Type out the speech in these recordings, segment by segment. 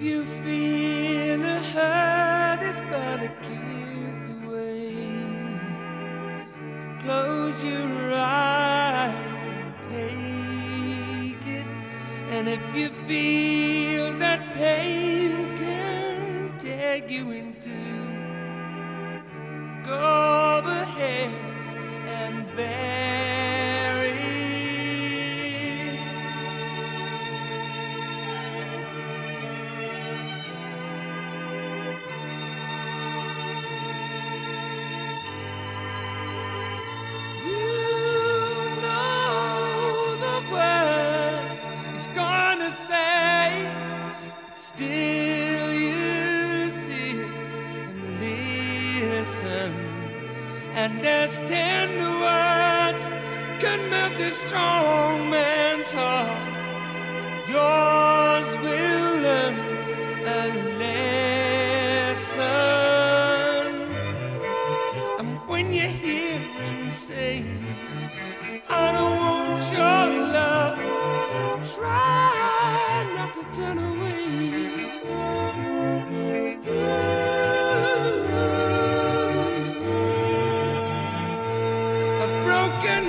you feel the hurt is but a kiss away, close your eyes and take it. And if you feel that pain can take you into, go ahead and bury it. Say, but still you see it and listen, and as tender words can melt this strong man's heart, yours will learn a lesson. And when you hear him say, I don't want your love, try not to turn away. Ooh. A broken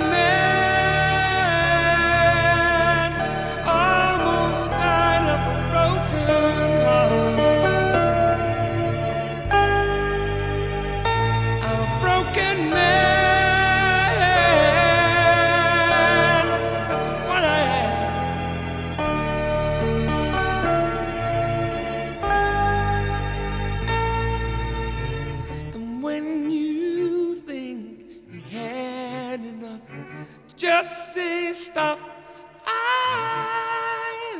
man almost died of a broken heart. I'm a broken man, that's what I am. Just say stop, I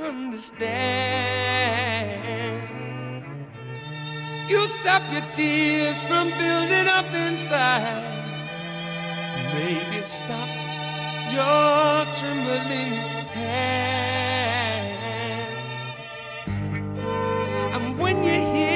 understand. You'll stop your tears from building up inside. Maybe stop your trembling hand. And when you hear